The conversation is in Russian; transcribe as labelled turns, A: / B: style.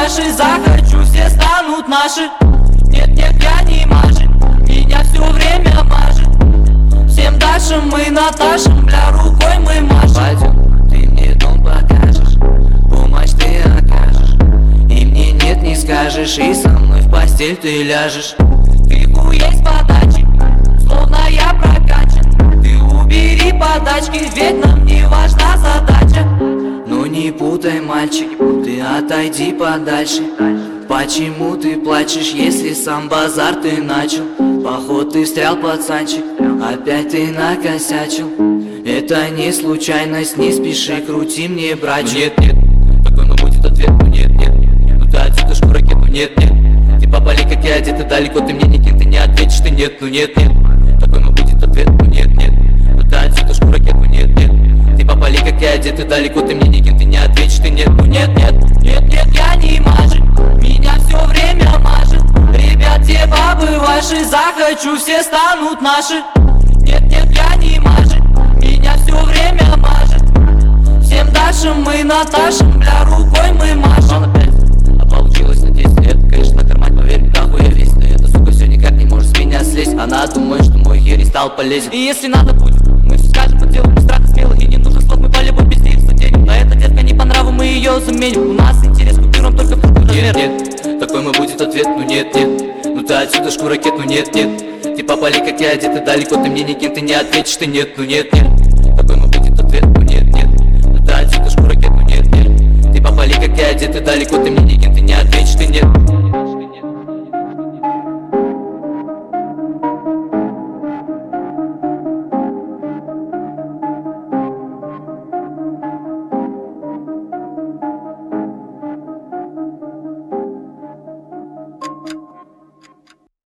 A: ваши, захочу, все станут наши. Нет, нет, я не Маши, меня все время мажет. Всем Дашам мы Наташам, бля, рукой мы машем.
B: Пойдем, ты мне дом покажешь, помощь ты окажешь, и мне нет не скажешь, и со мной в постель ты ляжешь.
A: Пику есть подачи, словно я прокачан. Ты убери подачки, ведь нам не важна задача.
B: Ну не путай, мальчик, ты отойди подальше. Почему ты плачешь, если сам базар ты начал? Поход ты встрял, пацанчик, опять ты накосячил. Это не случайность, не спеши, крути мне, братчик.
C: Нет, нет, такой ну будет ответ, ну нет, нет. Ну ты отсюда шкура ракету, нет, нет. Ты попали, как я одет, ты далеко, ты мне никем, ты не ответишь, ты нет, ну нет, нет. Такой ну будет ответ, ну нет, нет. Ну ты отсюда шкура ракету, нет, нет. Ты попали, как я одет, ты далеко, ты мне никем, ты не ответишь, ты нет, ну нет, нет.
A: Нет, нет, я не Маши, меня все время мажет. Ребят, те бабы ваши, захочу, все станут наши. Нет, нет, я не Маши, меня все время мажет. Всем Дашам мы Наташам, бля, рукой мы машем.
C: А получилось на 10 лет, конечно, карман, поверь, да хуя весь. Ты эта сука все никак не может с меня слезть. Она думает, что мой херей стал полезен.
A: И если надо будет, мы все скажем по делу, без страха смело. И не нужно слов, мы по любой пизде их заденем. Но эта детка не по нраву, мы ее заменим. У нас интерес к купюрам только в какой размер.
C: Нет, нет, такой мой будет ответ, ну нет, нет. Ну ты отсюда шкура ракет, ну нет, нет. Ты попали, как я одет, ты далеко, ты мне никем, ты не ответишь, ты нет, ну нет, нет. Такой мой будет ответ, ну нет, нет. Ну ты отсюда шкура ракет, ну нет, нет. Ты попали, как я одет, ты далеко, ты мне никем, ты не ответишь, ты нет.